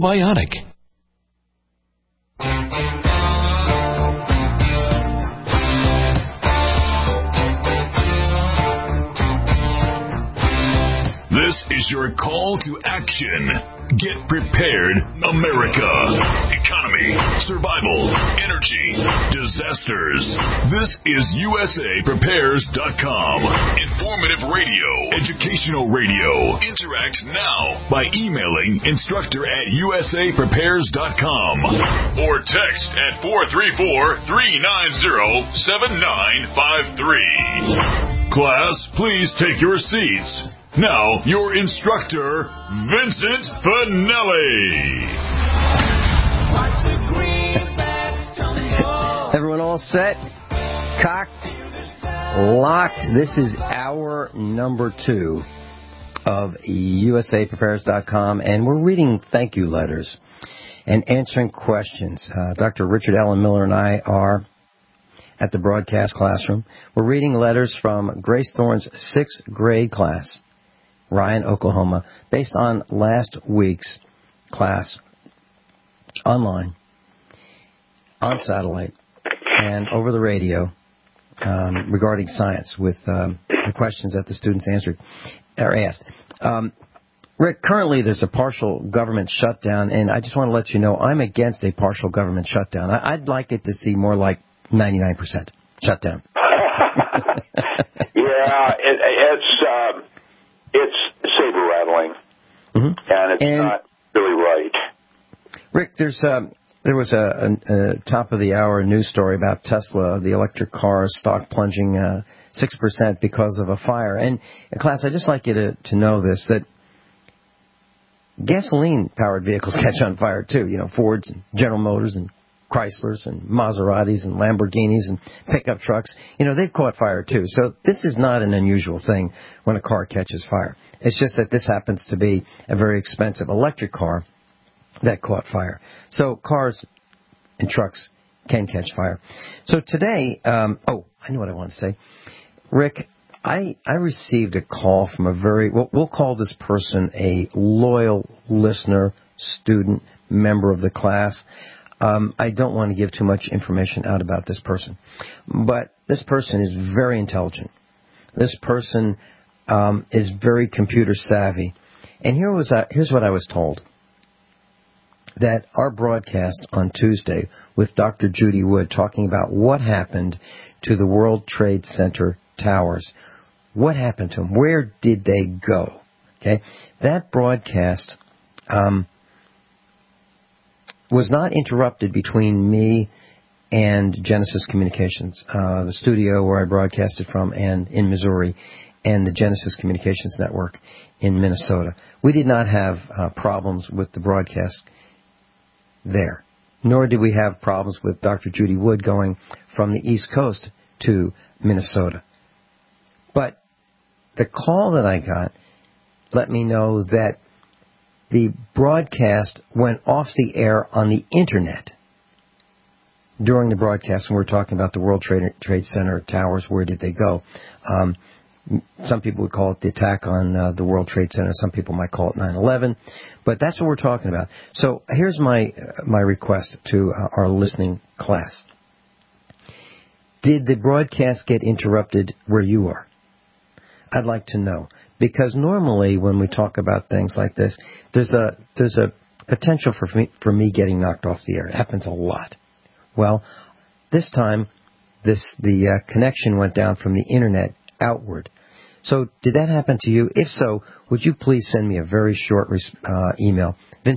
Bionic. This is your call to action. Get prepared, America. Economy, survival, energy, disasters. This is USAPrepares.com. Informative radio, educational radio. Interact now by emailing instructor@USAPrepares.com or text at 434-390-7953. Class, please take your seats. Now, your instructor, Vincent Finelli. Everyone all set? Cocked? Locked? This is hour number 2 of USAPrepares.com, and we're reading thank you letters and answering questions. Dr. Richard Allen Miller and I are at the broadcast classroom. We're reading letters from Grace Thorne's 6th grade class, Ryan, Oklahoma, based on last week's class online, on satellite, and over the radio regarding science with the questions that the students answered or asked. Rick, currently there's a partial government shutdown, and I just want to let you know I'm against a partial government shutdown. I'd like it to see more like 99% shutdown. Yeah, it's saber rattling, and it's not really right. Rick, there was a top of the hour news story about Tesla, the electric car stock plunging 6% because of a fire. And class, I'd just like you to know this, that gasoline-powered vehicles catch on fire too. You know, Fords and General Motors and Chryslers and Maseratis and Lamborghinis and pickup trucks, you know, they've caught fire too. So this is not an unusual thing when a car catches fire. It's just that this happens to be a very expensive electric car that caught fire. So cars and trucks can catch fire. So today, I know what I want to say. Rick, I received a call from a we'll call this person a loyal listener, student, member of the class. I don't want to give too much information out about this person. But this person is very intelligent. This person is very computer savvy. And here's what I was told. That our broadcast on Tuesday with Dr. Judy Wood talking about what happened to the World Trade Center towers. What happened to them? Where did they go? Okay, that broadcast was not interrupted between me and Genesis Communications, the studio where I broadcasted from, and in Missouri, and the Genesis Communications Network in Minnesota. We did not have problems with the broadcast there, nor did we have problems with Dr. Judy Wood going from the East Coast to Minnesota. But the call that I got let me know that the broadcast went off the air on the Internet during the broadcast when we were talking about the World Trade Center towers. Where did they go? Some people would call it the attack on the World Trade Center. Some people might call it 9/11. But that's what we're talking about. So here's my request to our listening class. Did the broadcast get interrupted where you are? I'd like to know. Because normally when we talk about things like this, there's a potential for me getting knocked off the air. It happens a lot. Well, this time the connection went down from the Internet outward. So did that happen to you? If so, would you please send me a very short email,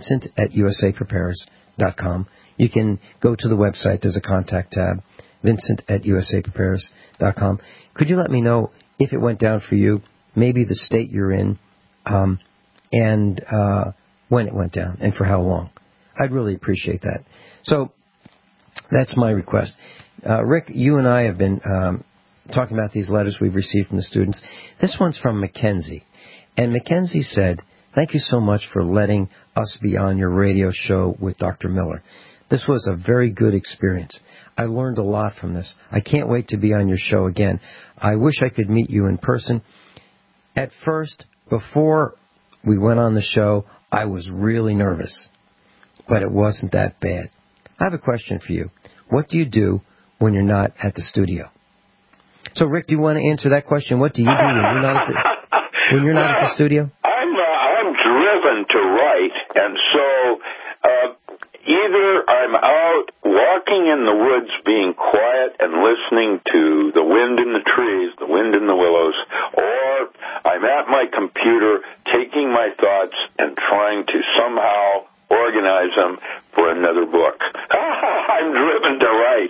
Vincent@USAPrepares.com. You can go to the website. There's a contact tab, Vincent@USAPrepares.com. Could you let me know if it went down for you, maybe the state you're in, and when it went down, and for how long? I'd really appreciate that. So that's my request. Rick, you and I have been talking about these letters we've received from the students. This one's from Mackenzie. And Mackenzie said, "Thank you so much for letting us be on your radio show with Dr. Miller. This was a very good experience. I learned a lot from this. I can't wait to be on your show again. I wish I could meet you in person. At first, before we went on the show, I was really nervous. but it wasn't that bad. I have a question for you. What do you do when you're not at the studio? So, Rick, do you want to answer that question? What do you do when you're not at the studio? I'm driven to write, and so either I'm out walking in the woods being quiet and listening to the wind in the trees, the wind in the willows, or I'm at my computer taking my thoughts and trying to somehow organize them for another book. I'm driven to write.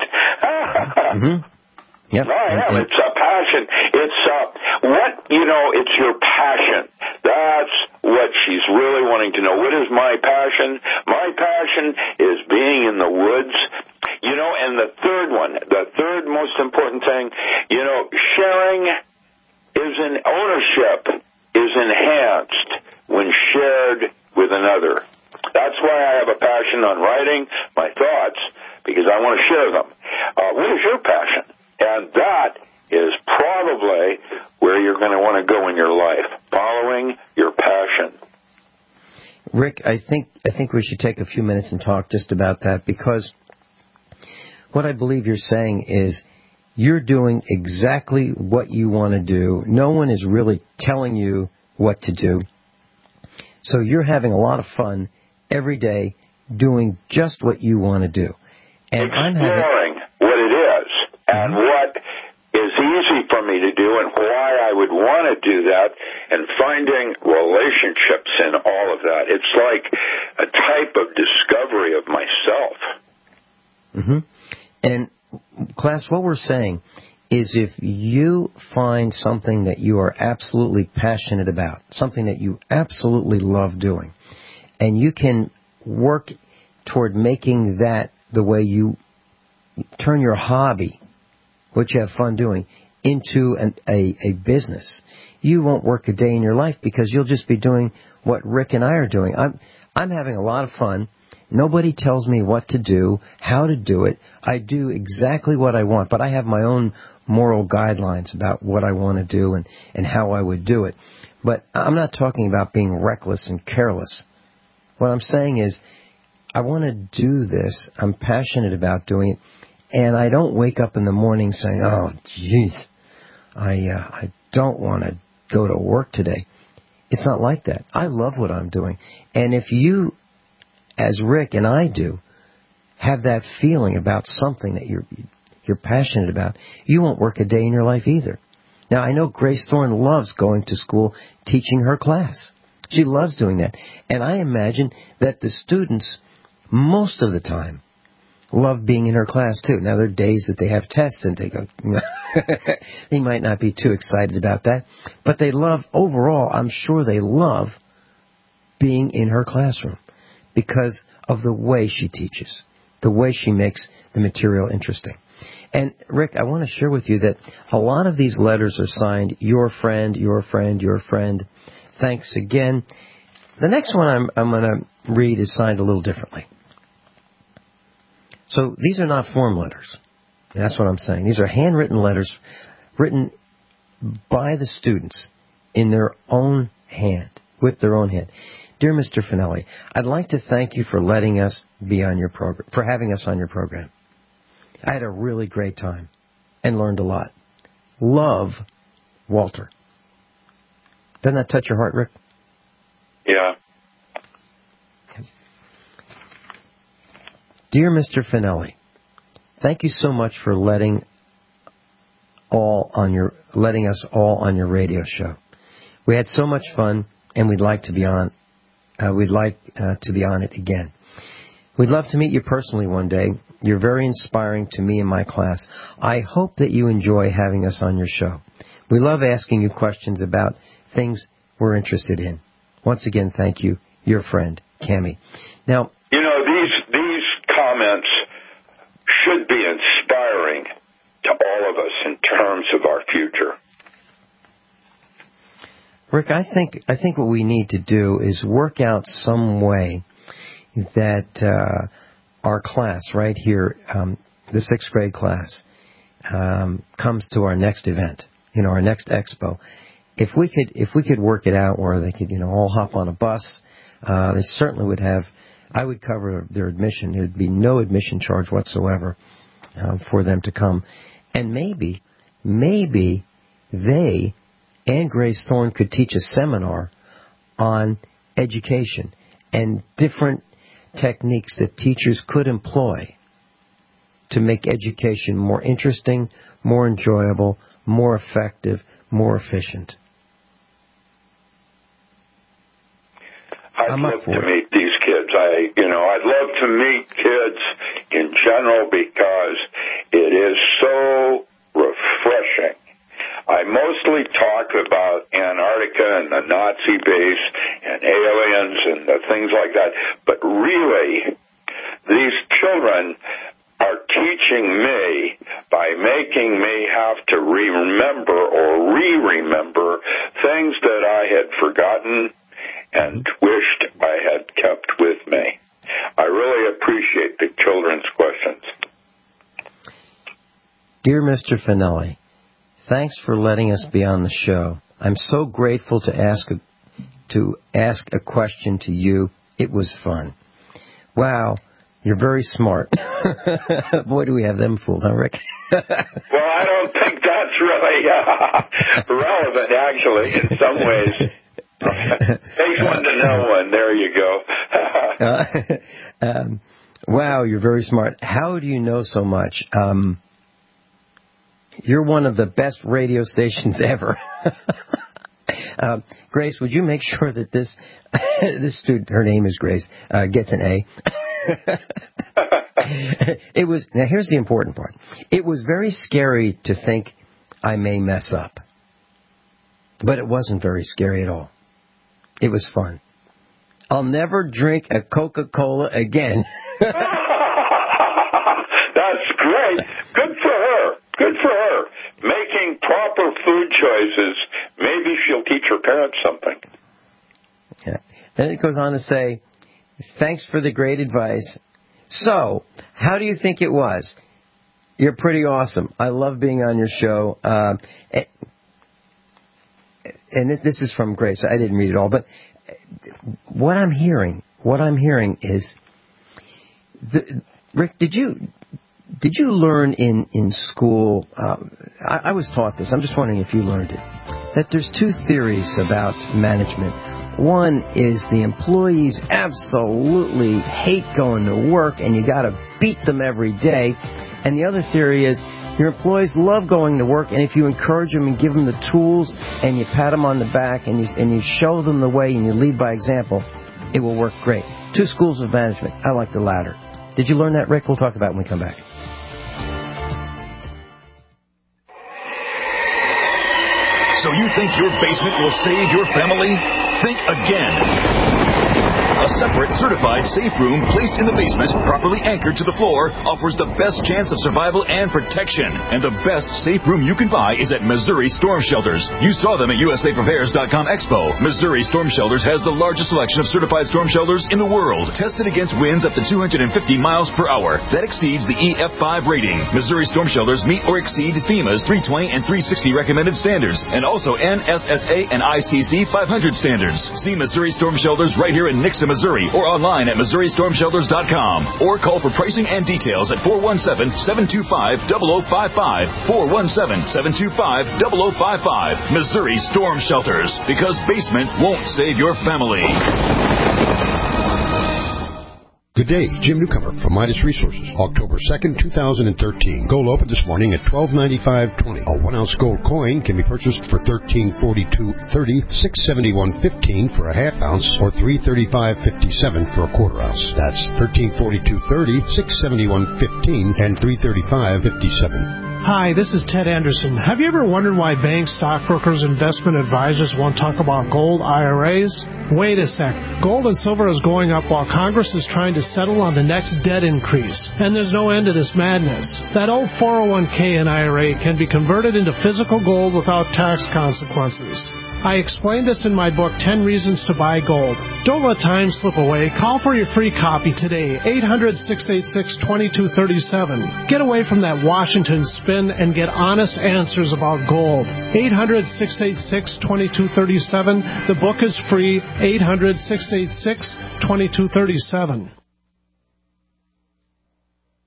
Yep. I am. It's a passion. It's it's your passion. That's what she's really wanting to know. What is my passion? My passion is being in the woods. And the third most important thing, sharing ownership is enhanced when shared with another. That's why I have a passion on writing my thoughts, because I want to share them. What is your passion? And that is probably where you're going to want to go in your life, following your passion. Rick, I think we should take a few minutes and talk just about that, because what I believe you're saying is you're doing exactly what you want to do. No one is really telling you what to do. So you're having a lot of fun every day doing just what you want to do. And exploring what it is and what is easy for me to do and why I would want to do that, and finding relationships in all of that. It's like a type of discovery of myself. And, class, what we're saying is if you find something that you are absolutely passionate about, something that you absolutely love doing, and you can work toward making that the way you turn your hobby, what you have fun doing, into a business, you won't work a day in your life, because you'll just be doing what Rick and I are doing. I'm having a lot of fun. Nobody tells me what to do, how to do it. I do exactly what I want, but I have my own moral guidelines about what I want to do and how I would do it. But I'm not talking about being reckless and careless. What I'm saying is I want to do this. I'm passionate about doing it. And I don't wake up in the morning saying, oh, jeez, I don't want to go to work today. It's not like that. I love what I'm doing. And if you, as Rick and I do, have that feeling about something that you're passionate about, you won't work a day in your life either. Now, I know Grace Thorne loves going to school, teaching her class. She loves doing that. And I imagine that the students, most of the time, love being in her class, too. Now, there are days that they have tests and they go, they might not be too excited about that. But they love, overall, I'm sure they love being in her classroom because of the way she teaches, the way she makes the material interesting. And, Rick, I want to share with you that a lot of these letters are signed, your friend, your friend, your friend. Thanks again. The next one I'm going to read is signed a little differently. So these are not form letters. That's what I'm saying. These are handwritten letters written by the students in their own hand, with their own hand. Dear Mr. Finelli, I'd like to thank you for letting us be on your program, for having us on your program. I had a really great time and learned a lot. Love, Walter. Doesn't that touch your heart, Rick? Yeah. Dear Mr. Finelli, thank you so much for letting us all on your radio show. We had so much fun, and we'd like to be on. We'd like to be on it again. We'd love to meet you personally one day. You're very inspiring to me and my class. I hope that you enjoy having us on your show. We love asking you questions about things we're interested in. Once again, thank you, your friend, Cammie. Now, these comments should be inspiring to all of us in terms of our future. Rick, I think what we need to do is work out some way that our class right here, the 6th grade class, comes to our next event, our next expo. If we could work it out where they could, all hop on a bus, they certainly would have I would cover their admission. There would be no admission charge whatsoever for them to come. And maybe they and Grace Thorne could teach a seminar on education and different techniques that teachers could employ to make education more interesting, more enjoyable, more effective, more efficient. I'd love to meet these kids. I'd love to meet kids in general because it is so refreshing. I mostly talk about Antarctica and the Nazi base and aliens and the things like that, but really, these children are teaching me by making me have to remember or re-remember things that I had forgotten and wished I had kept with me. I really appreciate the children's questions. Dear Mr. Finelli, thanks for letting us be on the show. I'm so grateful to ask a question to you. It was fun. Wow, you're very smart. Boy, do we have them fooled, huh, Rick? Well, I don't think that's really relevant, actually, in some ways. Takes one to know one. There you go. Wow, you're very smart. How do you know so much? You're one of the best radio stations ever. Grace, would you make sure that this student, her name is Grace, gets an A? Now here's the important part. It was very scary to think I may mess up. But it wasn't very scary at all. It was fun. I'll never drink a Coca-Cola again. That's great. Good for her. Good for her. Making proper food choices. Maybe she'll teach her parents something. Yeah. Then it goes on to say, thanks for the great advice. So, how do you think it was? You're pretty awesome. I love being on your show. And this is from Grace. I didn't read it all, but what I'm hearing is, Rick, did you learn in school? I was taught this. I'm just wondering if you learned it. That there's two theories about management. One is the employees absolutely hate going to work, and you got to beat them every day. And the other theory is your employees love going to work, and if you encourage them and give them the tools, and you pat them on the back, and you show them the way, and you lead by example, it will work great. Two schools of management. I like the latter. Did you learn that, Rick? We'll talk about it when we come back. So you think your basement will save your family? Think again. A separate, certified safe room placed in the basement, properly anchored to the floor, offers the best chance of survival and protection. And the best safe room you can buy is at Missouri Storm Shelters. You saw them at USAPrepares.com Expo. Missouri Storm Shelters has the largest selection of certified storm shelters in the world, tested against winds up to 250 miles per hour. That exceeds the EF5 rating. Missouri Storm Shelters meet or exceed FEMA's 320 and 360 recommended standards, and also NSSA and ICC 500 standards. See Missouri Storm Shelters right here in Nixa, Missouri, or online at MissouriStormShelters.com, or call for pricing and details at 417-725-0055, 417-725-0055. Missouri Storm Shelters, because basements won't save your family. Good day, Jim Newcomer from Midas Resources. October 2nd, 2013. Gold opened this morning at $12.95.20. A 1-ounce gold coin can be purchased for $13.42.30, $6.71.15 for a half ounce, or $3.35.57 for a quarter ounce. That's $13.42.30, $6.71.15, and $3.35.57. Hi, this is Ted Anderson. Have you ever wondered why banks, stockbrokers, investment advisors won't talk about gold IRAs? Wait a sec. Gold and silver is going up while Congress is trying to settle on the next debt increase. And there's no end to this madness. That old 401k and IRA can be converted into physical gold without tax consequences. I explained this in my book, 10 Reasons to Buy Gold. Don't let time slip away. Call for your free copy today, 800-686-2237. Get away from that Washington spin and get honest answers about gold. 800-686-2237. The book is free, 800-686-2237.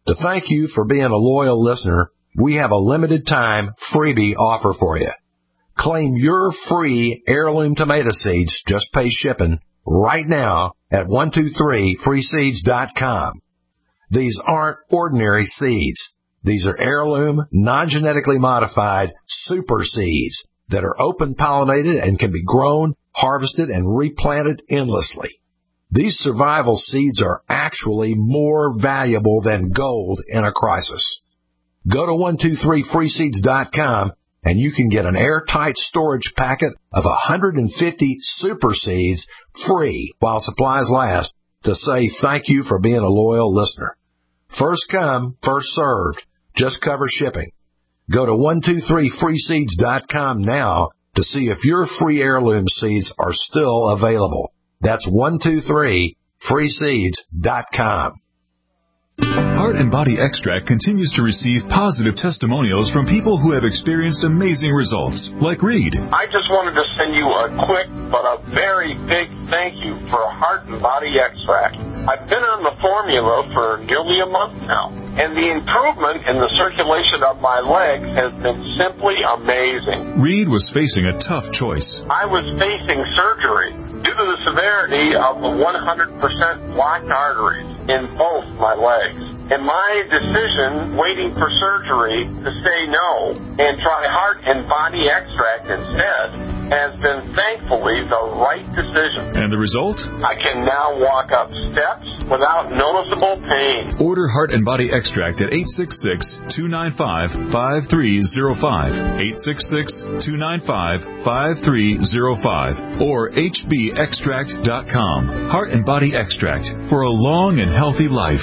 To thank you for being a loyal listener, we have a limited time freebie offer for you. Claim your free heirloom tomato seeds, just pay shipping, right now at 123freeseeds.com. These aren't ordinary seeds. These are heirloom, non-genetically modified super seeds that are open-pollinated and can be grown, harvested, and replanted endlessly. These survival seeds are actually more valuable than gold in a crisis. Go to 123freeseeds.com and you can get an airtight storage packet of 150 super seeds free while supplies last to say thank you for being a loyal listener. First come, first served. Just cover shipping. Go to 123freeseeds.com now to see if your free heirloom seeds are still available. That's 123freeseeds.com. Heart and Body Extract continues to receive positive testimonials from people who have experienced amazing results, like Reed. I just wanted to send you a quick but a very big thank you for Heart and Body Extract. I've been on the formula for nearly a month now, and the improvement in the circulation of my legs has been simply amazing. Reed was facing a tough choice. I was facing surgery due to the severity of the 100% blocked arteries in both my legs. And my decision, waiting for surgery, to say no and try Heart and Body Extract instead, has been thankfully the right decision. And the result? I can now walk up steps without noticeable pain. Order Heart and Body Extract at 866-295-5305, 866-295-5305, or hbextract.com. Heart and Body Extract for a long and healthy life.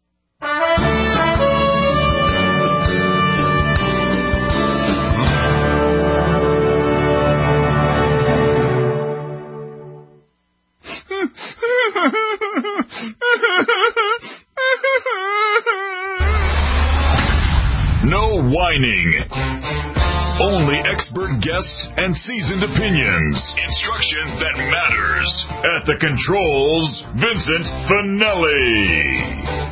No whining. Only expert guests and seasoned opinions. Instruction that matters. At the controls, Vincent Finelli.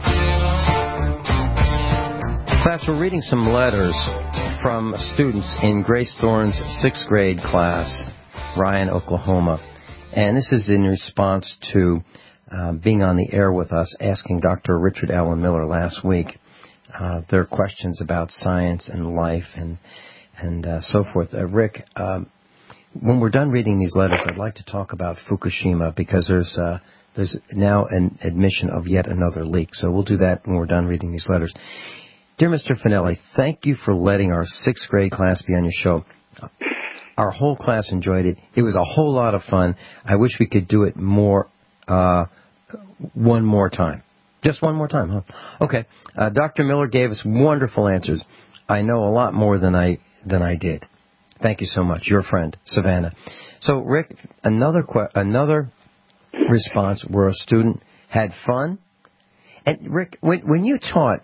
Class, we're reading some letters from students in Grace Thorne's 6th grade class, Ryan, Oklahoma. And this is in response to being on the air with us, asking Dr. Richard Allen Miller last week their questions about science and life and so forth. Rick, when we're done reading these letters, I'd like to talk about Fukushima because there's now an admission of yet another leak. So we'll do that when we're done reading these letters. Dear Mr. Finelli, thank you for letting our 6th grade class be on your show. Our whole class enjoyed it. It was a whole lot of fun. I wish we could do it more, one more time. Just one more time, huh? Okay. Dr. Miller gave us wonderful answers. I know a lot more than I did. Thank you so much. Your friend, Savannah. So, Rick, another response where a student had fun. And Rick, when you taught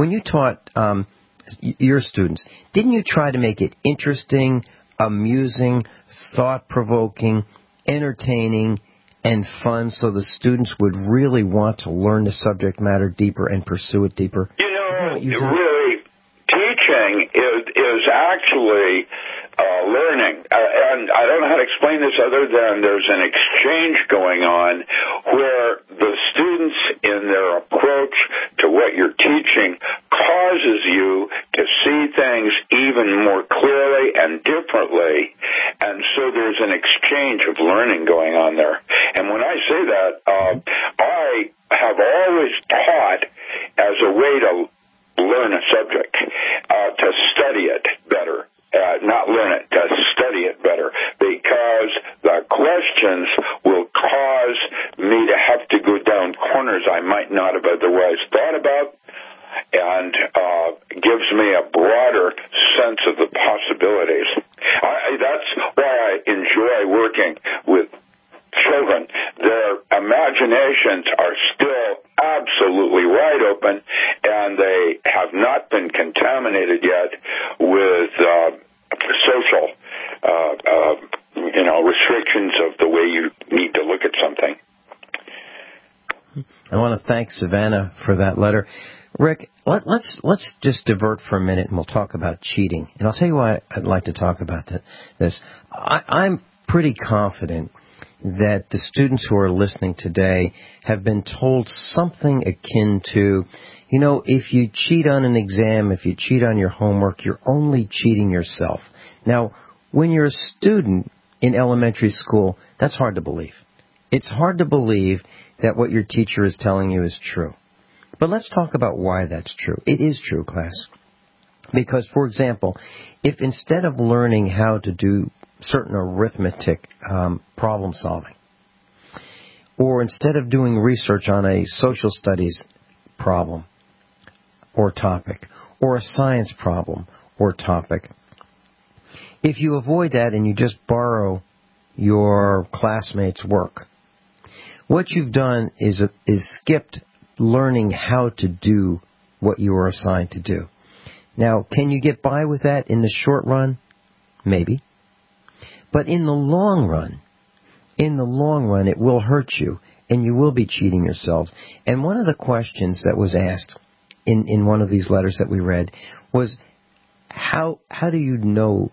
your students, didn't you try to make it interesting, amusing, thought-provoking, entertaining, and fun so the students would really want to learn the subject matter deeper and pursue it deeper? You know, really, teaching is actually learning. And I don't know how to explain this other than there's an exchange going on where the students in their approach to what you're teaching causes you to see things even more clearly and differently. And so there's an exchange of learning going on there. And when I say that, I have always taught as a way to learn a subject, to study it better. Not learn it, to study it better, because the questions will cause me to have to go down corners I might not have otherwise thought about, and gives me a broader sense of the possibilities. That's why I enjoy working with children. Their imaginations are still absolutely wide open, and they have not been contaminated yet with social restrictions of the way you need to look at something. I want to thank Savannah for that letter. Rick, let's just divert for a minute and we'll talk about cheating. And I'll tell you why I'd like to talk about this. I'm pretty confident that the students who are listening today have been told something akin to, if you cheat on an exam, if you cheat on your homework, you're only cheating yourself. Now, when you're a student in elementary school, that's hard to believe. It's hard to believe that what your teacher is telling you is true. But let's talk about why that's true. It is true, class. Because, for example, if instead of learning how to do certain arithmetic problem solving, or instead of doing research on a social studies problem or topic, or a science problem or topic, if you avoid that and you just borrow your classmates' work, what you've done is skipped learning how to do what you were assigned to do. Now, can you get by with that in the short run? Maybe. But in the long run, it will hurt you, and you will be cheating yourselves. And one of the questions that was asked in one of these letters that we read was, how do you know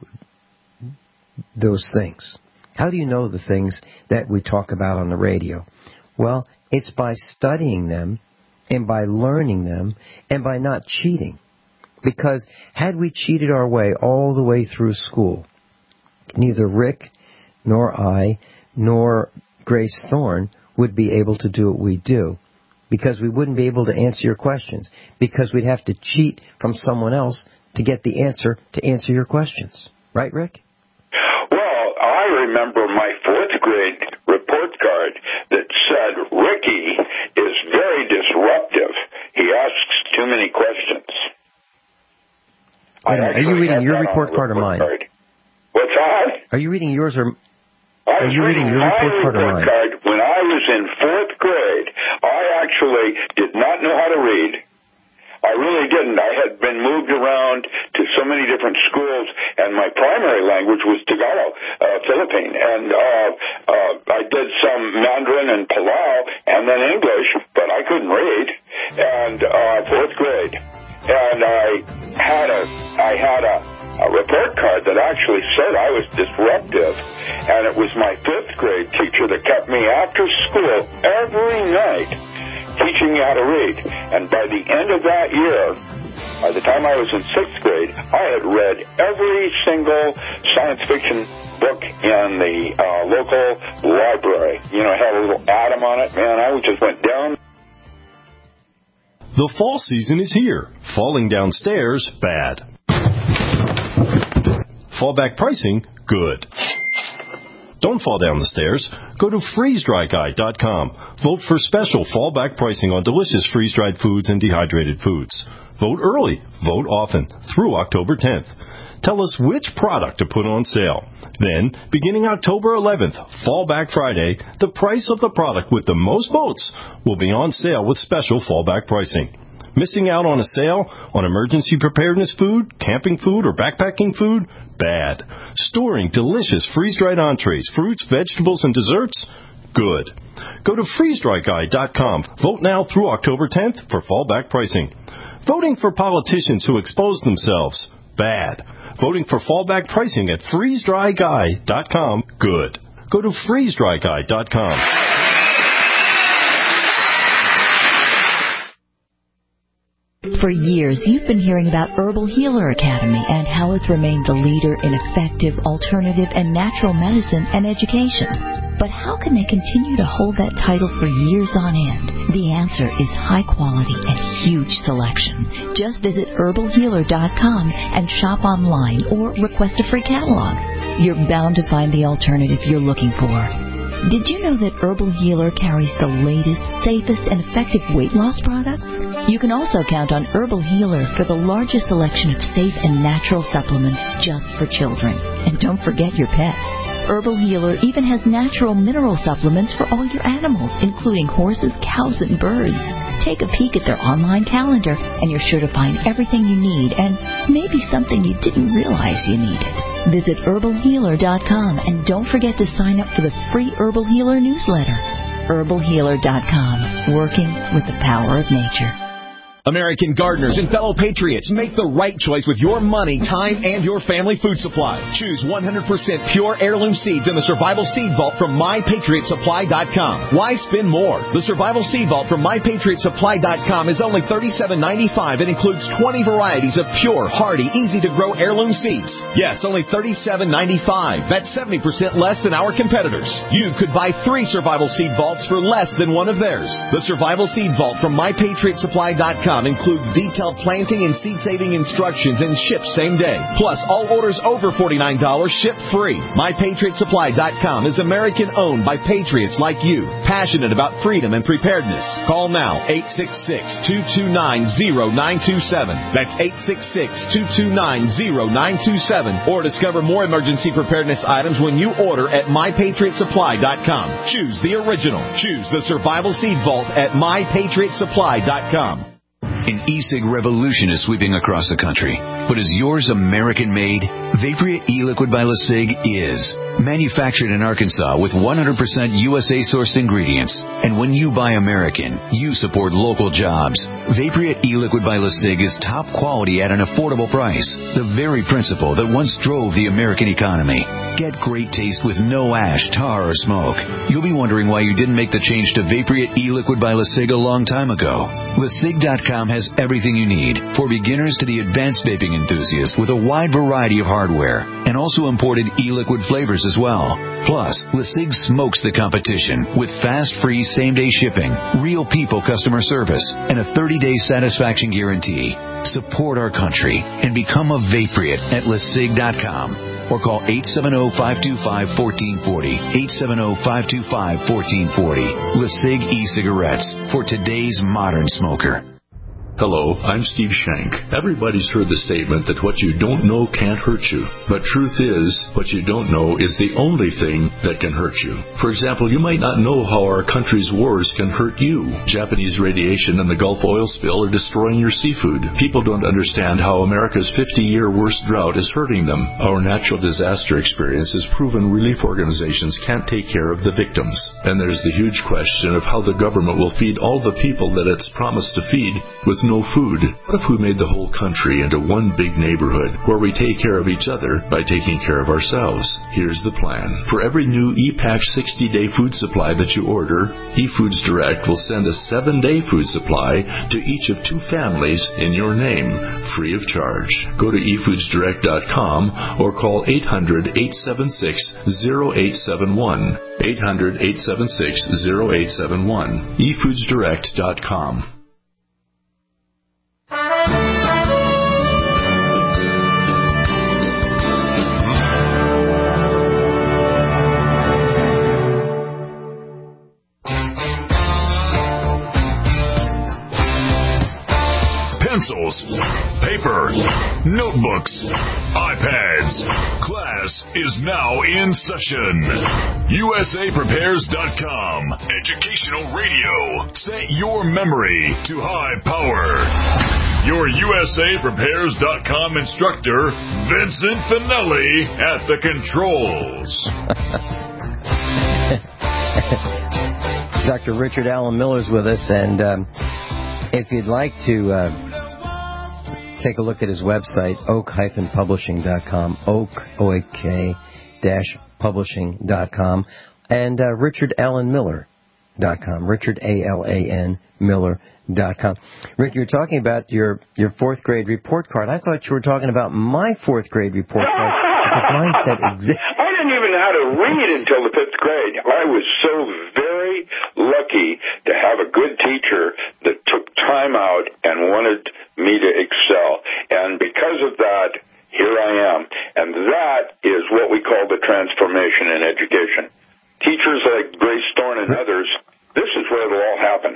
those things? How do you know the things that we talk about on the radio? Well, it's by studying them, and by learning them, and by not cheating. Because had we cheated our way all the way through school, neither Rick, nor I, nor Grace Thorne would be able to do what we do. Because we wouldn't be able to answer your questions. Because we'd have to cheat from someone else to get the answer to answer your questions. Right, Rick? Well, I remember my 4th grade report card that said, Ricky is very disruptive. He asks too many questions. Are you reading your report card or mine? What's that? Are you reading yours or... Are you reading your report card or mine? When I was in 4th grade, I actually did not know how to read. I really didn't. I had been moved around to so many different schools, and my primary language was Tagalog, Philippine. And I did some Mandarin and Palau, and then English, but I couldn't read. And 4th grade. And I had a report card that actually said I was disruptive, and it was my 5th grade teacher that kept me after school every night teaching me how to read. And by the end of that year, by the time I was in 6th grade, I had read every single science fiction book in the local library. It had a little atom on it. Man, I just went down. The fall season is here. Falling downstairs, bad. Fallback pricing, good. Don't fall down the stairs. Go to freezedryguy.com. Vote for special fallback pricing on delicious freeze-dried foods and dehydrated foods. Vote early. Vote often. Through October 10th. Tell us which product to put on sale. Then, beginning October 11th, Fallback Friday, the price of the product with the most votes will be on sale with special fallback pricing. Missing out on a sale on emergency preparedness food, camping food, or backpacking food? Bad. Storing delicious freeze-dried entrees, fruits, vegetables, and desserts? Good. Go to freezedryguy.com. Vote now through October 10th for fallback pricing. Voting for politicians who expose themselves? Bad. Voting for fallback pricing at freezedryguy.com? Good. Go to freezedryguy.com. For years, you've been hearing about Herbal Healer Academy and how it's remained the leader in effective, alternative, and natural medicine and education. But how can they continue to hold that title for years on end? The answer is high quality and huge selection. Just visit herbalhealer.com and shop online or request a free catalog. You're bound to find the alternative you're looking for. Did you know that Herbal Healer carries the latest, safest, and effective weight loss products? You can also count on Herbal Healer for the largest selection of safe and natural supplements just for children. And don't forget your pets. Herbal Healer even has natural mineral supplements for all your animals, including horses, cows, and birds. Take a peek at their online calendar, and you're sure to find everything you need, and maybe something you didn't realize you needed. Visit herbalhealer.com and don't forget to sign up for the free Herbal Healer newsletter. herbalhealer.com, working with the power of nature. American gardeners and fellow patriots, make the right choice with your money, time, and your family food supply. Choose 100% pure heirloom seeds in the Survival Seed Vault from MyPatriotSupply.com. Why spend more? The Survival Seed Vault from MyPatriotSupply.com is only $37.95 and includes 20 varieties of pure, hardy, easy-to-grow heirloom seeds. Yes, only $37.95. That's 70% less than our competitors. You could buy 3 Survival Seed Vaults for less than one of theirs. The Survival Seed Vault from MyPatriotSupply.com includes detailed planting and seed-saving instructions and ships same day. Plus, all orders over $49 ship free. MyPatriotSupply.com is American-owned by patriots like you, passionate about freedom and preparedness. Call now, 866-229-0927. That's 866-229-0927. Or discover more emergency preparedness items when you order at MyPatriotSupply.com. Choose the original. Choose the Survival Seed Vault at MyPatriotSupply.com. An e-cig revolution is sweeping across the country. But is yours American-made? Vaporia e-liquid by LeSig is. Manufactured in Arkansas with 100% USA-sourced ingredients. And when you buy American, you support local jobs. Vaporia e-liquid by LeSig is top quality at an affordable price. The very principle that once drove the American economy. Get great taste with no ash, tar, or smoke. You'll be wondering why you didn't make the change to Vaporia e-liquid by LeSig a long time ago. LeSig.com has everything you need, for beginners to the advanced vaping enthusiast, with a wide variety of hardware, and also imported e-liquid flavors as well. Plus, LeSig smokes the competition with fast, free, same-day shipping, real people customer service, and a 30-day satisfaction guarantee. Support our country and become a Vapriot at LeSig.com. Or call 870-525-1440, 870-525-1440. LeSig e-cigarettes for today's modern smoker. Hello, I'm Steve Shank. Everybody's heard the statement that what you don't know can't hurt you. But truth is, what you don't know is the only thing that can hurt you. For example, you might not know how our country's wars can hurt you. Japanese radiation and the Gulf oil spill are destroying your seafood. People don't understand how America's 50-year worst drought is hurting them. Our natural disaster experience has proven relief organizations can't take care of the victims. And there's the huge question of how the government will feed all the people that it's promised to feed with no food. What if we made the whole country into one big neighborhood where we take care of each other by taking care of ourselves? Here's the plan. For every new ePack 60-day food supply that you order, eFoods Direct will send a 7-day food supply to each of 2 families in your name, free of charge. Go to eFoodsDirect.com or call 800-876-0871. 800-876-0871. eFoodsDirect.com. Pencils, paper, notebooks, iPads. Class is now in session. USAPrepares.com. Educational radio. Set your memory to high power. Your USAPrepares.com instructor, Vincent Finelli, at the controls. Dr. Richard Allen Miller's with us, and if you'd like to take a look at his website, oak-publishing.com, oak-publishing.com, and richardallenmiller.com, Richard A-L-A-N Miller.com. Rick, you were talking about your 4th grade report card. I thought you were talking about my 4th grade report card. Mine said I didn't even know how to read until the 5th grade. I was so very lucky to have a good teacher that took time out and wanted me to excel. And because of that, here I am. And that is what we call the transformation in education. Teachers like Grace Thorne and others, this is where it'll all happen.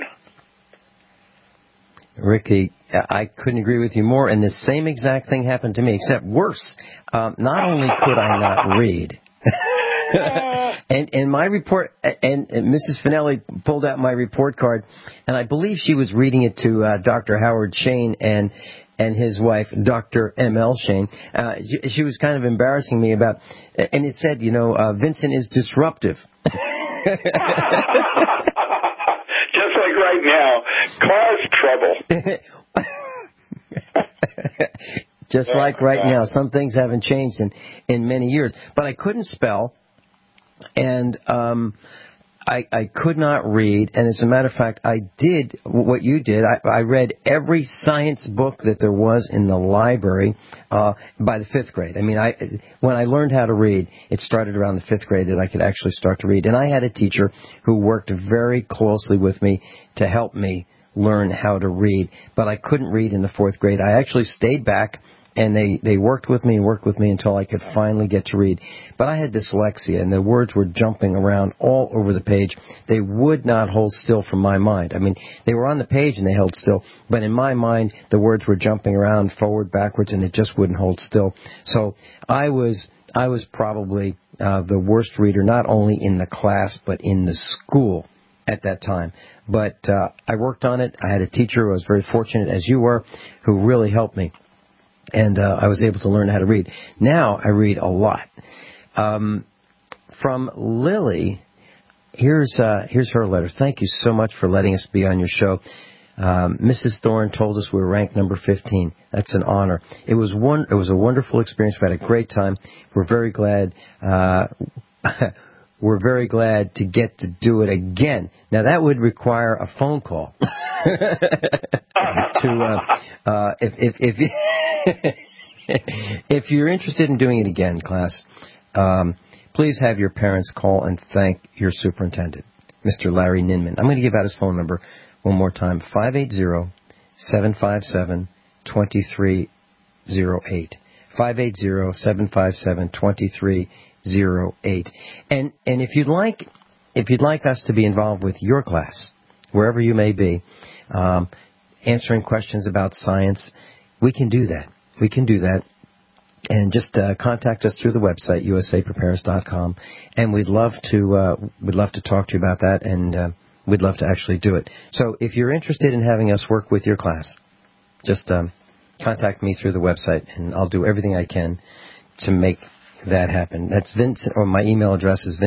Ricky, I couldn't agree with you more, and the same exact thing happened to me, except worse. Not only could I not read, and my report, and Mrs. Finelli pulled out my report card, and I believe she was reading it to Dr. Howard Shane and his wife, Dr. M.L. Shane. She was kind of embarrassing me about, and it said, Vincent is disruptive. Just like right now, cause trouble. Just like right now. Some things haven't changed in many years. But I couldn't spell, and I could not read. And as a matter of fact, I did what you did. I read every science book that there was in the library by the 5th grade. I mean, when I learned how to read, it started around the 5th grade that I could actually start to read. And I had a teacher who worked very closely with me to help me learn how to read. But I couldn't read in the 4th grade. I actually stayed back. And they worked with me until I could finally get to read. But I had dyslexia, and the words were jumping around all over the page. They would not hold still from my mind. I mean, they were on the page and they held still, but in my mind, the words were jumping around forward, backwards, and it just wouldn't hold still. So I was probably the worst reader, not only in the class, but in the school at that time. But I worked on it. I had a teacher who was very fortunate, as you were, who really helped me. And I was able to learn how to read. Now I read a lot. From Lily, here's her letter. Thank you so much for letting us be on your show. Mrs. Thorne told us we were ranked number 15. That's an honor. It was a wonderful experience. We had a great time. We're very glad. We're very glad to get to do it again. Now that would require a phone call. If you're interested in doing it again, class, please have your parents call and thank your superintendent, Mr. Larry Ninman. I'm going to give out his phone number one more time, 580-757-2308. 580-757-2308. And if you'd like us to be involved with your class, wherever you may be, answering questions about science, we can do that. And just contact us through the website, usaprepares.com, and we'd love to talk to you about that, and we'd love to actually do it. So if you're interested in having us work with your class, just contact me through the website, and I'll do everything I can to make that happen. That's Vincent, or my email address is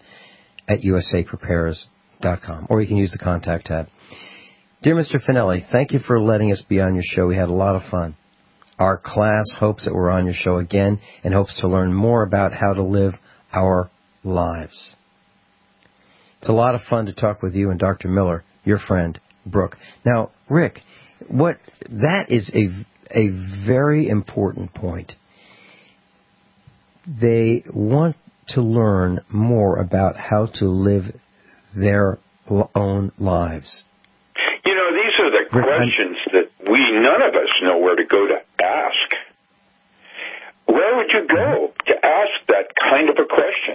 vincent@usaprepares.com, or you can use the contact tab. Dear Mr. Finelli, thank you for letting us be on your show. We had a lot of fun. Our class hopes that we're on your show again and hopes to learn more about how to live our lives. It's a lot of fun to talk with you and Dr. Miller, your friend, Brooke. Now, Rick, that is a very important point. They want to learn more about how to live their own lives. You know, these are the questions that none of us know where to go to ask. Where would you go to ask that kind of a question?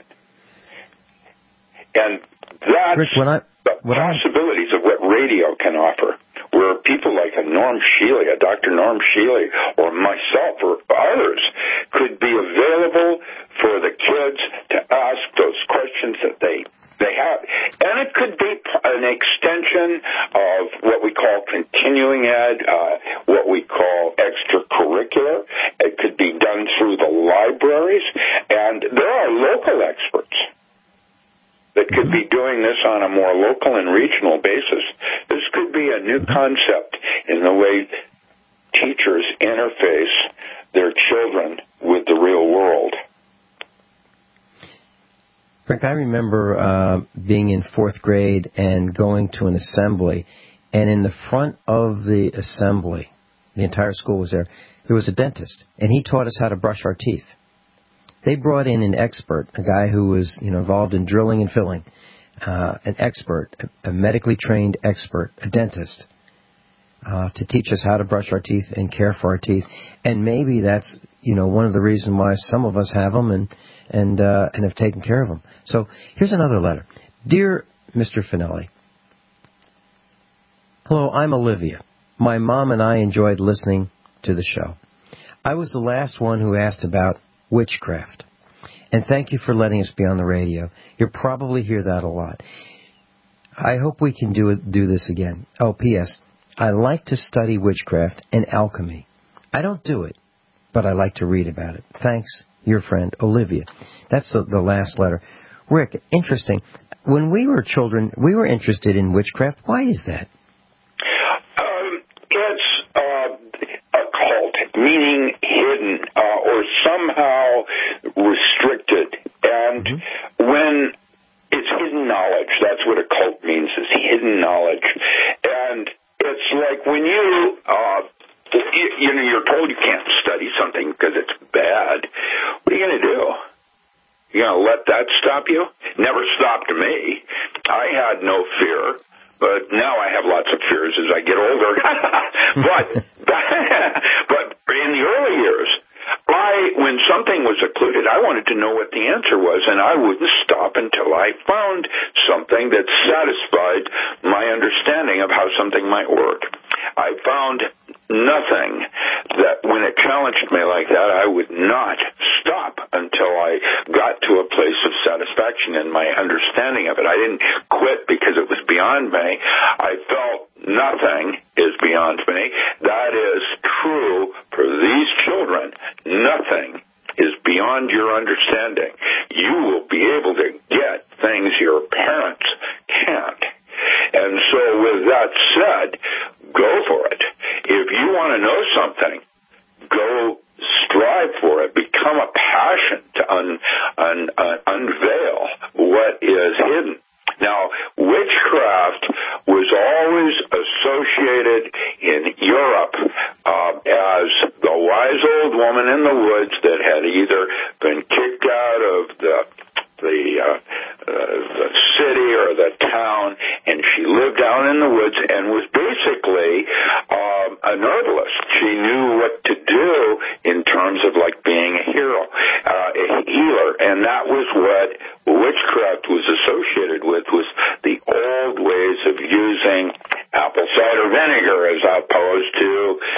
And that's Rick, the possibilities of what radio can offer, where people like Dr. Norm Shealy, or myself, or others could be available for the kids to ask those questions that they have. And it could be an extension of what we call continuing ed, what we call extracurricular. It could be done through the libraries. And there are local experts that could be doing this on a more local and regional basis. This could be a new concept in the way teachers interface their children with the real world. Rick, I remember being in 4th grade and going to an assembly, and in the front of the assembly, the entire school was there was a dentist, and he taught us how to brush our teeth. They brought in an expert, a guy who was involved in drilling and filling, an expert, a medically trained expert, a dentist, to teach us how to brush our teeth and care for our teeth. And maybe that's one of the reasons why some of us have them and have taken care of them. So here's another letter. Dear Mr. Finelli, hello, I'm Olivia. My mom and I enjoyed listening to the show. I was the last one who asked about witchcraft. And thank you for letting us be on the radio. You'll probably hear that a lot. I hope we can do this again. Oh, P.S. I like to study witchcraft and alchemy. I don't do it, but I like to read about it. Thanks, your friend, Olivia. That's the last letter. Rick, interesting. when we were children, we were interested in witchcraft. Why is that? It's occult, meaning hidden or somehow restricted. And when it's hidden knowledge, that's what occult means, is hidden knowledge. And it's like when you're told you can't study something because it's bad. What are you going to do? You going to let that stop you? Never stopped me. I had no fear, but now I have lots of fears as I get older. but in the early years, when something was occluded, I wanted to know what the answer was, and I wouldn't stop until I found something that satisfied my understanding of how something might work. I found nothing that, when it challenged me like that, I would not stop until I got to a place of satisfaction in my understanding of it. I didn't quit because it was beyond me. I felt nothing is beyond me. That is true for these children. Nothing is beyond your understanding. You will be able to get things your parents can't. And so with that said, go for it. If you want to know something, go strive for it. Become a passion to unveil what is hidden. Now, witchcraft was always associated in Europe as the wise old woman in the woods that had either been kicked out of the city or the town, and she lived out in the woods and was basically an herbalist. She knew what to do in terms of like being a hero, a healer, and that was what witchcraft was associated with, was the old ways of using apple cider vinegar as opposed to,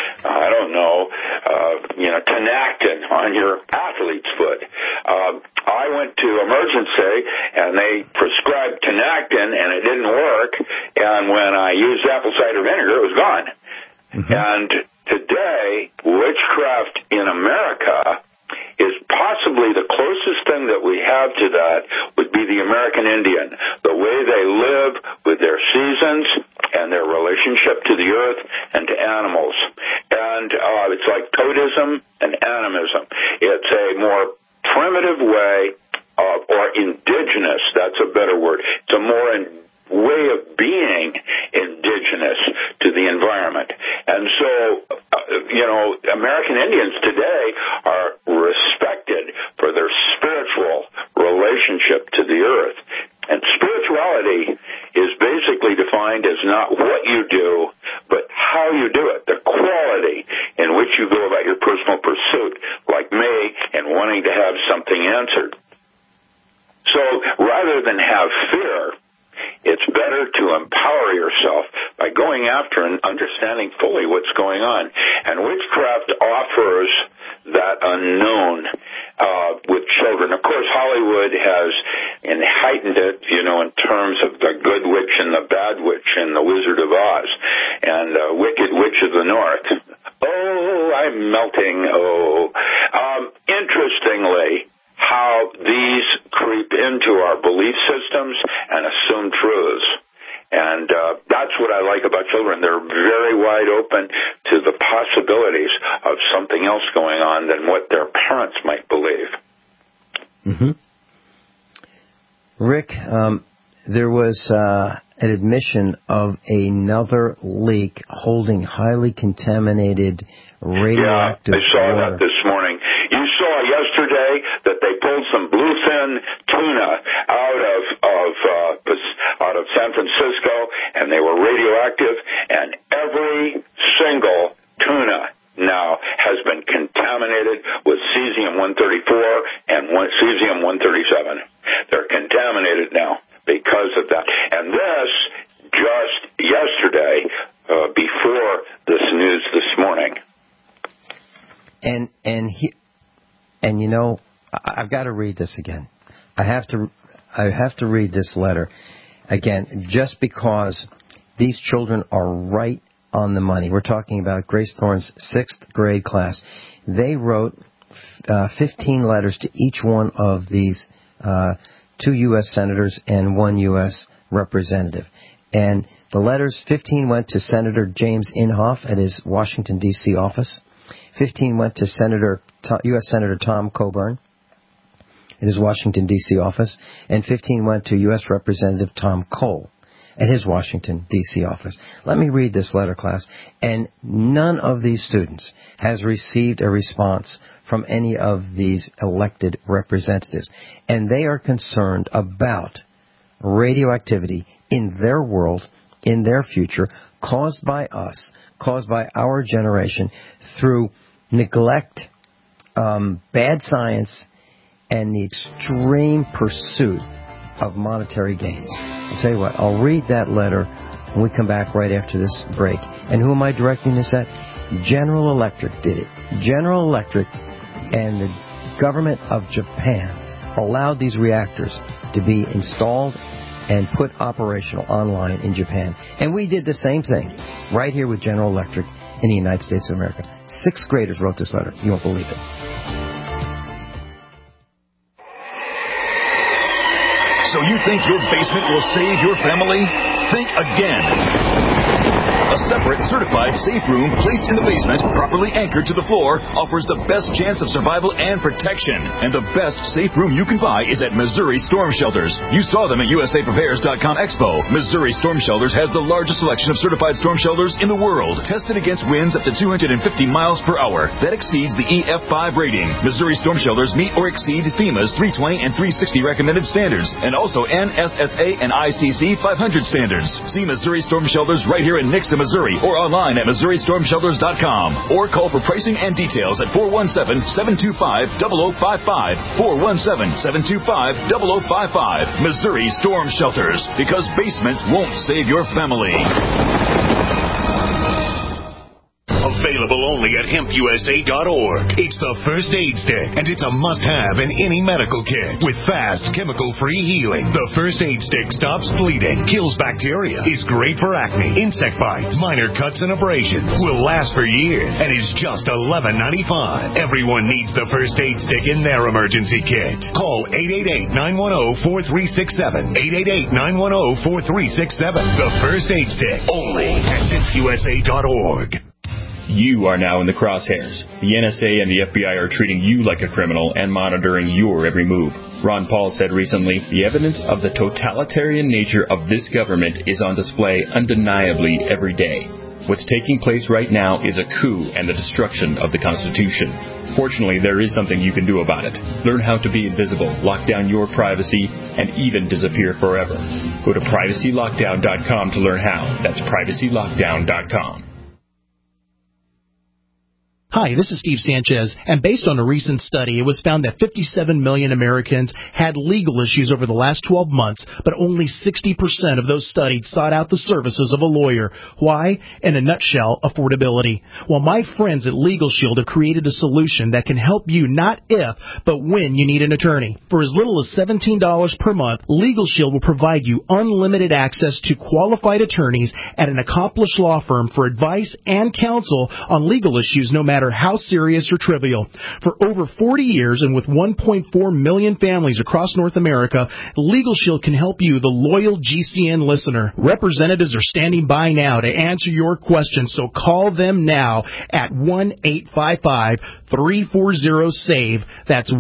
Tinactin on your athlete's foot. I went to emergency and they prescribed Tinactin and it didn't work, and when I used apple cider vinegar, it was gone. And today, witchcraft in America is possibly the closest thing that we have to that would be the American Indian. The way they live with their seasons and their relationship to the earth and to animals. And it's like totemism and animism. It's a more primitive way of, or indigenous, that's a better word. It's a more way of being indigenous to the environment. And so, American Indians today are respected for their spiritual relationship to the earth. And spirituality is basically defined as not what you do, but how you do it, the quality in which you go about your personal pursuit, like me, and wanting to have something answered. So rather than have fear, it's better to empower yourself by going after and understanding fully what's going on. And witchcraft offers that unknown with children. Of course, Hollywood has heightened it, in terms of the good witch and the bad witch and the Wizard of Oz and Wicked Witch of the North. Oh, I'm melting. Interestingly, how these creep into our belief systems and assume truths. And that's what I like about children. They're very wide open to the possibilities of something else going on than what their parents might believe. Rick, there was an admission of another leak holding highly contaminated radioactive water. Yeah, I saw water. that this morning. You saw yesterday that they pulled some bluefin tuna out of San Francisco, and they were radioactive, and every single tuna now has been contaminated with cesium-134 and cesium-137. They're contaminated now because of that. And this just yesterday, before this news this morning. And I've got to read this again. I have to read this letter again, just because these children are right on the money. We're talking about Grace Thorne's 6th grade class. They wrote 15 letters to each one of these 2 U.S. senators, and 1 U.S. representative. And the letters, 15 went to Senator James Inhofe at his Washington, D.C. office. 15 went to U.S. Senator Tom Coburn at his Washington, D.C. office. And 15 went to U.S. Representative Tom Cole at his Washington, D.C. office. Let me read this letter, class. And none of these students has received a response from any of these elected representatives. And they are concerned about radioactivity in their world, in their future, caused by us, caused by our generation, through neglect, bad science, and the extreme pursuit of monetary gains. I'll tell you what, I'll read that letter when we come back right after this break. And who am I directing this at? General Electric did it. General Electric and the government of Japan allowed these reactors to be installed and put operational online in Japan. And we did the same thing right here with General Electric in the United States of America. 6th graders wrote this letter. You won't believe it. So you think your basement will save your family? Think again. A separate, certified safe room placed in the basement, properly anchored to the floor, offers the best chance of survival and protection. And the best safe room you can buy is at Missouri Storm Shelters. You saw them at USAPrepares.com Expo. Missouri Storm Shelters has the largest selection of certified storm shelters in the world, tested against winds up to 250 miles per hour. That exceeds the EF5 rating. Missouri Storm Shelters meet or exceed FEMA's 320 and 360 recommended standards, and also NSSA and ICC 500 standards. See Missouri Storm Shelters right here in Nixon, Missouri, or online at MissouriStormShelters.com, or call for pricing and details at 417-725-0055, 417-725-0055. Missouri Storm Shelters, because basements won't save your family. Available only at hempusa.org. It's the First Aid Stick, and it's a must-have in any medical kit. With fast, chemical-free healing, the First Aid Stick stops bleeding, kills bacteria, is great for acne, insect bites, minor cuts and abrasions, will last for years, and is just $11.95. Everyone needs the First Aid Stick in their emergency kit. Call 888-910-4367. 888-910-4367. The First Aid Stick, only at hempusa.org. You are now in the crosshairs. The NSA and the FBI are treating you like a criminal and monitoring your every move. Ron Paul said recently, the evidence of the totalitarian nature of this government is on display undeniably every day. What's taking place right now is a coup and the destruction of the Constitution. Fortunately, there is something you can do about it. Learn how to be invisible, lock down your privacy, and even disappear forever. Go to privacylockdown.com to learn how. That's privacylockdown.com. Hi, this is Steve Sanchez, and based on a recent study, it was found that 57 million Americans had legal issues over the last 12 months, but only 60% of those studied sought out the services of a lawyer. Why? In a nutshell, affordability. Well, my friends at Legal Shield have created a solution that can help you not if, but when you need an attorney. For as little as $17 per month, Legal Shield will provide you unlimited access to qualified attorneys at an accomplished law firm for advice and counsel on legal issues, no matter how serious or trivial. For over 40 years and with 1.4 million families across North America, Legal Shield can help you, the loyal GCN listener. Representatives are standing by now to answer your questions, so call them now at 1-855-340-SAVE. That's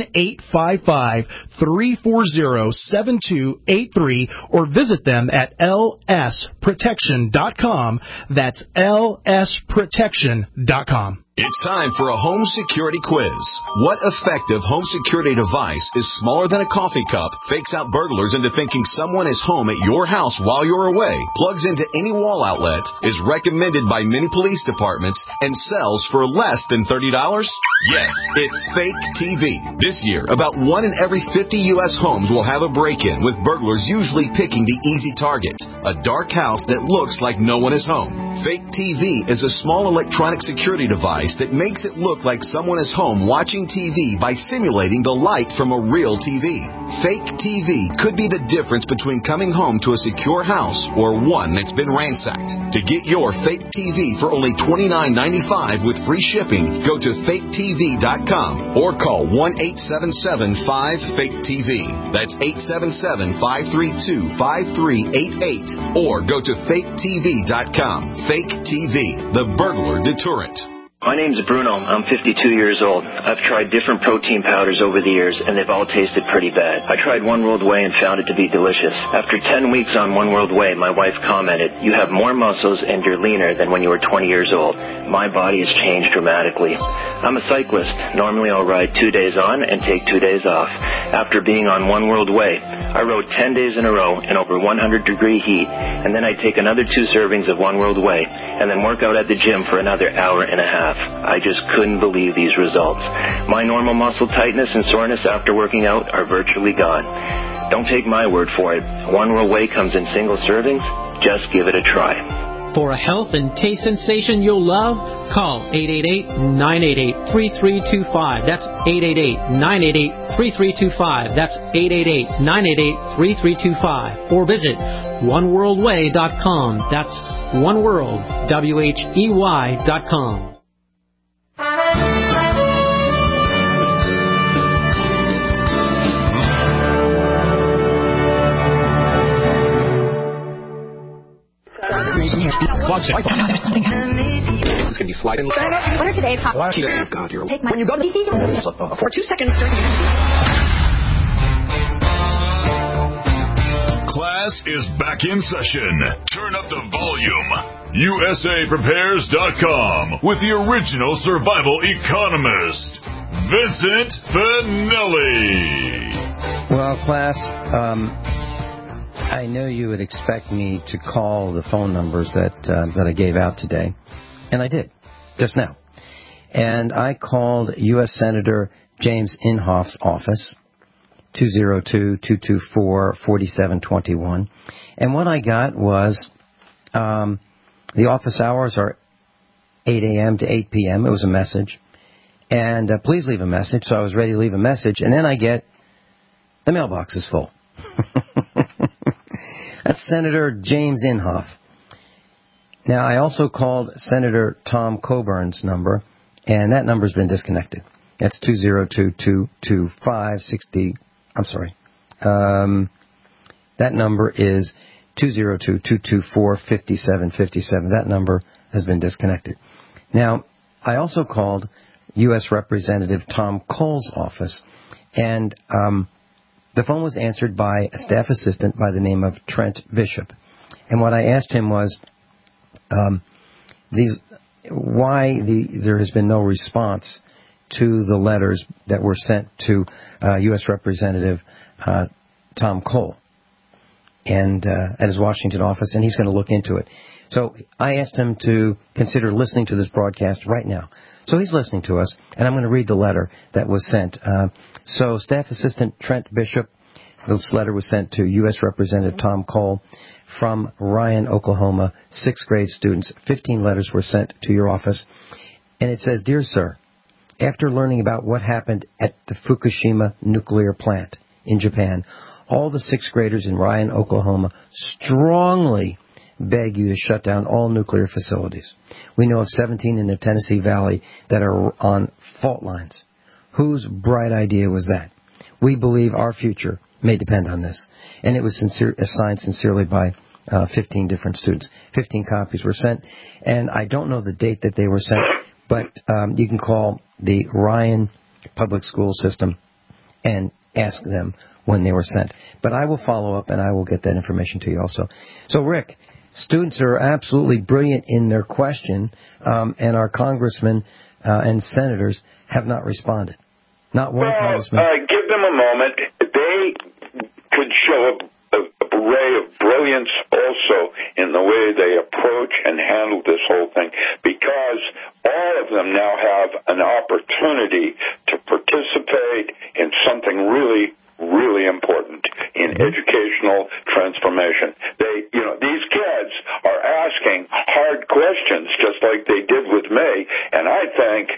1-855-340-7283, or visit them at lsprotection.com. That's lsprotection.com. It's time for a home security quiz. What effective home security device is smaller than a coffee cup, fakes out burglars into thinking someone is home at your house while you're away, plugs into any wall outlet, is recommended by many police departments, and sells for less than $30? Yes, it's Fake TV. This year, about 1 in every 50 U.S. homes will have a break-in, with burglars usually picking the easy target, a dark house that looks like no one is home. Fake TV is a small electronic security device that makes it look like someone is home watching TV by simulating the light from a real TV. Fake TV could be the difference between coming home to a secure house or one that's been ransacked. To get your Fake TV for only $29.95 with free shipping, go to faketv.com. faketv.com or call 1-877-5-FAKE-TV. That's 877-532-5388 or go to faketv.com. Fake TV, the burglar deterrent. My name's Bruno. I'm 52 years old. I've tried different protein powders over the years, and they've all tasted pretty bad. I tried One World Whey and found it to be delicious. After 10 weeks on One World Whey, my wife commented, "You have more muscles and you're leaner than when you were 20 years old." My body has changed dramatically. I'm a cyclist. Normally I'll ride 2 days on and take 2 days off. After being on One World Whey, I rode 10 days in a row in over 100-degree heat, and then I'd take another 2 servings of One World Whey, and then work out at the gym for another hour and a half. I just couldn't believe these results. My normal muscle tightness and soreness after working out are virtually gone. Don't take my word for it. One World Whey comes in single servings. Just give it a try. For a health and taste sensation you'll love, call 888-988-3325. That's 888-988-3325. That's 888-988-3325. Or visit oneworldwhey.com. That's oneworld.com. There's something happening. It's going to be sliding. What are today's hot? Oh, God, you're... Take my... When you go to the for 2 seconds during the... Class is back in session. Turn up the volume. USAPrepares.com with the original survival economist, Vincent Finelli. Well, class, I know you would expect me to call the phone numbers that I gave out today, and I did, just now. And I called U.S. Senator James Inhofe's office, 202-224-4721. And what I got was the office hours are 8 a.m. to 8 p.m. It was a message. And please leave a message. So I was ready to leave a message. And then I get the mailbox is full. That's Senator James Inhofe. Now, I also called Senator Tom Coburn's number, and that number's been disconnected. That's 202-225-60... I'm sorry. That number is 202-224-5757. That number has been disconnected. Now, I also called U.S. Representative Tom Cole's office, and the phone was answered by a staff assistant by the name of Trent Bishop. And what I asked him was there has been no response to the letters that were sent to U.S. Representative Tom Cole and at his Washington office, and he's going to look into it. So I asked him to consider listening to this broadcast right now. So he's listening to us, and I'm going to read the letter that was sent. So Staff Assistant Trent Bishop, this letter was sent to U.S. Representative Tom Cole from Ryan, Oklahoma, 6th grade students. 15 letters were sent to your office. And it says, "Dear Sir, after learning about what happened at the Fukushima nuclear plant in Japan, all the 6th graders in Ryan, Oklahoma strongly beg you to shut down all nuclear facilities. We know of 17 in the Tennessee Valley that are on fault lines. Whose bright idea was that? We believe our future may depend on this." And it was signed sincerely by 15 different students. 15 copies were sent, and I don't know the date that they were sent, but you can call the Ryan Public School System and ask them when they were sent. But I will follow up, and I will get that information to you also. So, Rick, students are absolutely brilliant in their question, and our congressmen and senators have not responded. Not one congressman. Give them a moment. They could show a ray of brilliance also in the way they approach and handle this whole thing, because all of them now have an opportunity to participate in something really, really important in educational transformation. These kids are asking hard questions just like they did with me, and I think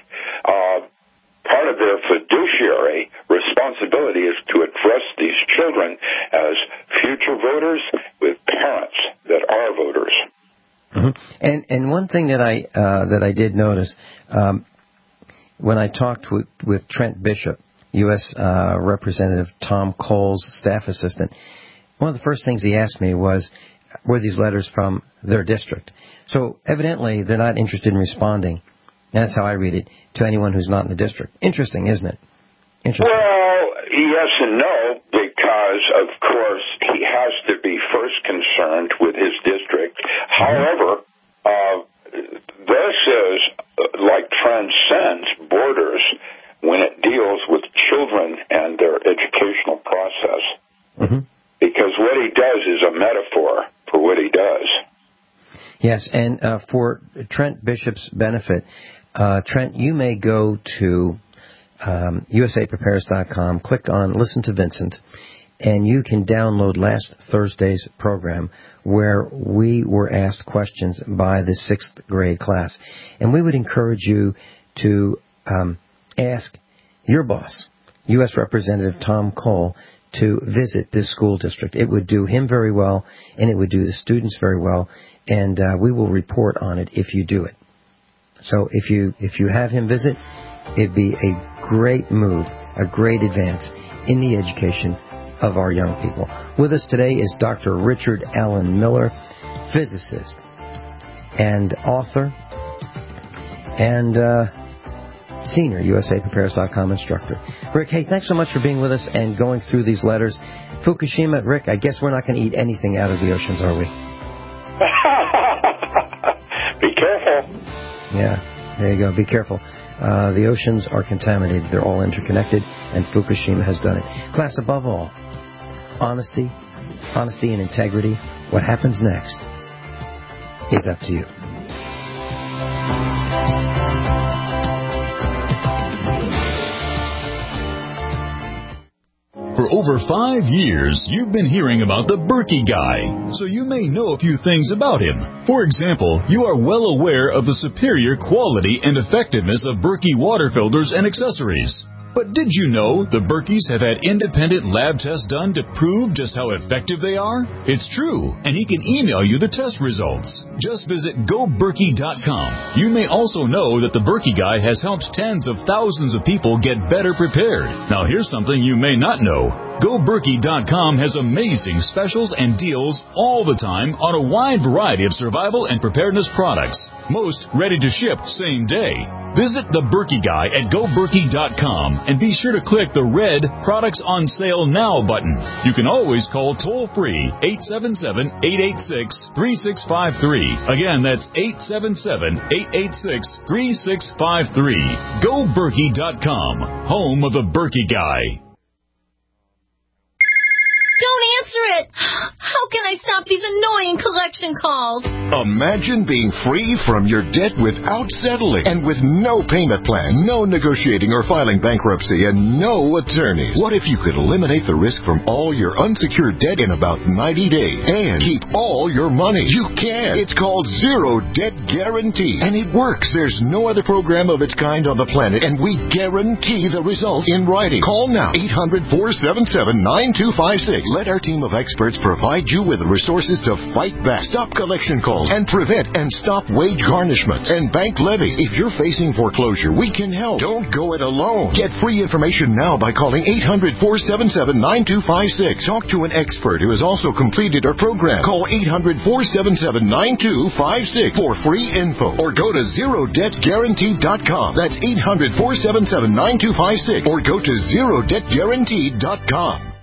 part of their fiduciary responsibility is to address these children as future voters with parents that are voters. Mm-hmm. And one thing that I did notice, when I talked with Trent Bishop, U.S. Representative Tom Cole's staff assistant, one of the first things he asked me was, were these letters from their district? So evidently they're not interested in responding, and that's how I read it, to anyone who's not in the district. Interesting, isn't it? Interesting. Well, yes and no, because, of course, he has to be first concerned with his district. However, this is like transcends borders when it deals with children and their educational process. Mm-hmm. Because what he does is a metaphor for what he does. Yes, and for Trent Bishop's benefit, Trent, you may go to USAPrepares.com, click on Listen to Vincent, and you can download last Thursday's program where we were asked questions by the 6th grade class. And we would encourage you to ask your boss, U.S. Representative Tom Cole, to visit this school district. It would do him very well, and it would do the students very well, and we will report on it if you do it. So if you have him visit, it'd be a great move, a great advance in the education of our young people. With us today is Dr. Richard Allen Miller, physicist and author and senior USAPrepares.com instructor. Rick, hey, thanks so much for being with us and going through these letters. Fukushima, Rick, I guess we're not going to eat anything out of the oceans, are we? Be careful. Yeah, there you go. Be careful. The oceans are contaminated. They're all interconnected, and Fukushima has done it. Class, above all, honesty and integrity. What happens next is up to you. For over 5 years, you've been hearing about the Berkey Guy, so you may know a few things about him. For example, you are well aware of the superior quality and effectiveness of Berkey water filters and accessories. But did you know the Berkeys have had independent lab tests done to prove just how effective they are? It's true, and he can email you the test results. Just visit GoBerkey.com. You may also know that the Berkey Guy has helped tens of thousands of people get better prepared. Now here's something you may not know. GoBerkey.com has amazing specials and deals all the time on a wide variety of survival and preparedness products. Most ready to ship same day. Visit the Berkey Guy at GoBerkey.com and be sure to click the red Products on Sale Now button. You can always call toll-free 877-886-3653. Again, that's 877-886-3653. GoBerkey.com, home of the Berkey Guy. Don't answer it! How can I stop these annoying collection calls? Imagine being free from your debt without settling and with no payment plan, no negotiating or filing bankruptcy, and no attorneys. What if you could eliminate the risk from all your unsecured debt in about 90 days and keep all your money? You can. It's called Zero Debt Guarantee, and it works. There's no other program of its kind on the planet, and we guarantee the results in writing. Call now, 800-477-9256. Let our team of experts provide you with the resources to fight back, stop collection calls, and prevent and stop wage garnishments and bank levies. If you're facing foreclosure, we can help. Don't go it alone. Get free information now by calling 800-477-9256. Talk to an expert who has also completed our program. Call 800-477-9256 for free info, or go to ZeroDebtGuarantee.com. That's 800-477-9256, or go to ZeroDebtGuarantee.com.